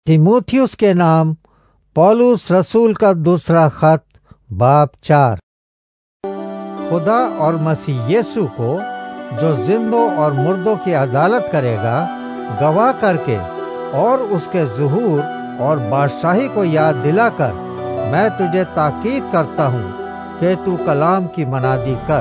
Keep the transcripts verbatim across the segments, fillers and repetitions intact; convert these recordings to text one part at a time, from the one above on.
तीमुथियुस के नाम पौलुस रसूल का दूसरा खत बाब चार। खुदा और मसीह यीशु को जो जिंदों और मुर्दों की अदालत करेगा गवाह करके और उसके ज़ुहूर और बादशाही को याद दिलाकर मैं तुझे ताकीद करता हूँ कि तू कलाम की मनादी कर,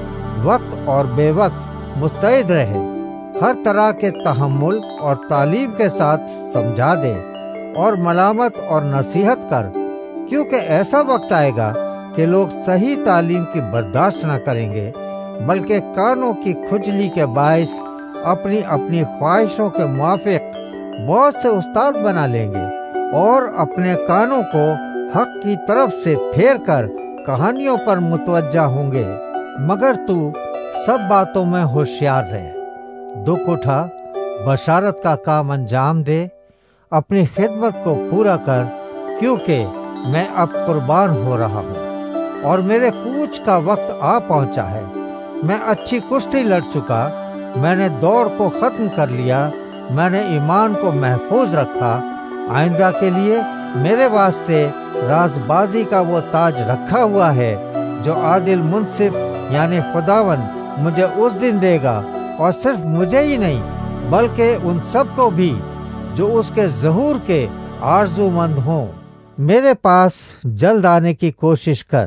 वक्त और बेवक्त मुस्तैद रहे, हर तरह के तहम्मुल और तालीम के साथ समझा दे और मलामत और नसीहत कर, क्योंकि ऐसा वक्त आएगा कि लोग सही तालीम की बर्दाश्त न करेंगे, बल्कि कानों की खुजली के बायस अपनी अपनी ख्वाहिशों के मुआफिक बहुत से उस्ताद बना लेंगे और अपने कानों को हक की तरफ से फेर कर कहानियों पर मुतवज्जा होंगे। मगर तू सब बातों में होशियार रहे, दुख उठा, बशारत का काम अंजाम दे, अपनी खिदमत को पूरा कर, क्योंकि मैं अब कुर्बान हो रहा हूँ और मेरे कूच का वक्त आ पहुँचा है। मैं अच्छी कुश्ती लड़ चुका, मैंने दौड़ को खत्म कर लिया, मैंने ईमान को महफूज रखा। आइंदा के लिए मेरे वास्ते राजबाजी का वो ताज रखा हुआ है जो आदिल मुंसिफ यानी खुदावन मुझे उस दिन देगा, और सिर्फ मुझे ही नहीं बल्कि उन सब को भी जो उसके ज़हूर के आरज़ूमंद हों। मेरे पास जल्द आने की कोशिश कर,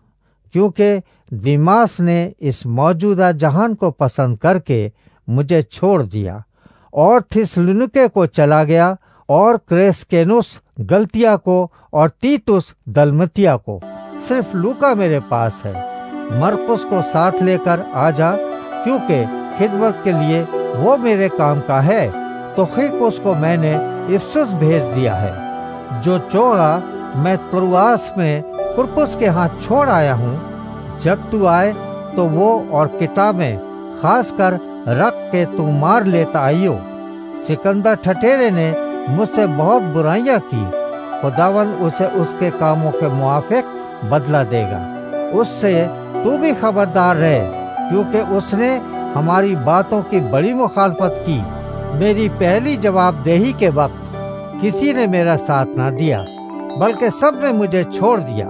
क्योंकि दिमास ने इस मौजूदा जहान को पसंद करके मुझे छोड़ दिया और थिस्सलुनीके को चला गया, और क्रेसकेनुस गलतिया को और तीतुस दलमतिया को। सिर्फ लूका मेरे पास है। मरकुस को साथ लेकर आ जा, क्योंकि खिदमत के लिए वो मेरे काम का है। तो खिकुस को मैंने इफसुस भेज दिया है। जो चोगा मैं तुरुआस में कुरपुस के हाथ छोड़ आया हूँ, जब तू आए तो वो और किताबें खास कर रख के तू मार लेता आइयो। सिकंदर ठठेरे ने मुझसे बहुत बुराइयां की, खुदावन उसे उसके कामों के मुआफिक बदला देगा। उससे तू भी खबरदार रहे, क्योंकि उसने हमारी बातों की बड़ी मुखालफत की। मेरी पहली जवाबदेही के वक्त किसी ने मेरा साथ ना दिया, बल्कि सब ने मुझे छोड़ दिया।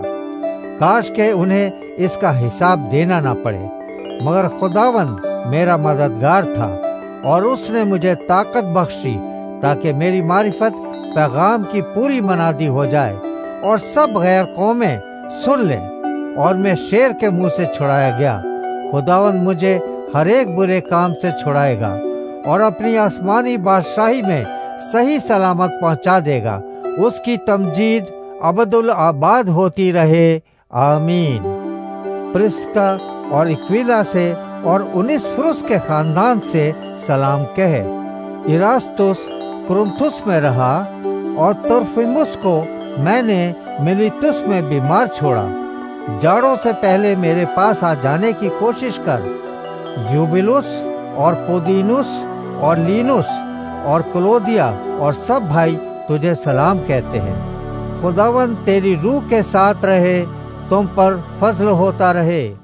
काश के उन्हें इसका हिसाब देना ना पड़े, मगर खुदावन मेरा मददगार था और उसने मुझे ताकत बख्शी ताकि मेरी मारिफत पैगाम की पूरी मनादी हो जाए और सब गैर कौमें सुन लें। और मैं शेर के मुंह से छुड़ाया गया। खुदावन मुझे हर एक बुरे काम से छुड़ाएगा और अपनी आसमानी बादशाही में सही सलामत पहुंचा देगा। उसकी तमजीद अबदुल आबाद होती रहे। आमीन। प्रिस्का और इक्विला से और उनिसफुरुस के खानदान से सलाम कहे। इरास्तुस कुरिन्थुस में रहा और तुरफिमुस को मैंने मिलीतुस में बीमार छोड़ा। जाड़ों से पहले मेरे पास आ जाने की कोशिश कर। यूबिलुस और पुदीनुस और लीनुस और क्लोदिया और सब भाई तुझे सलाम कहते हैं। खुदावन तेरी रूह के साथ रहे, तुम पर फजल होता रहे।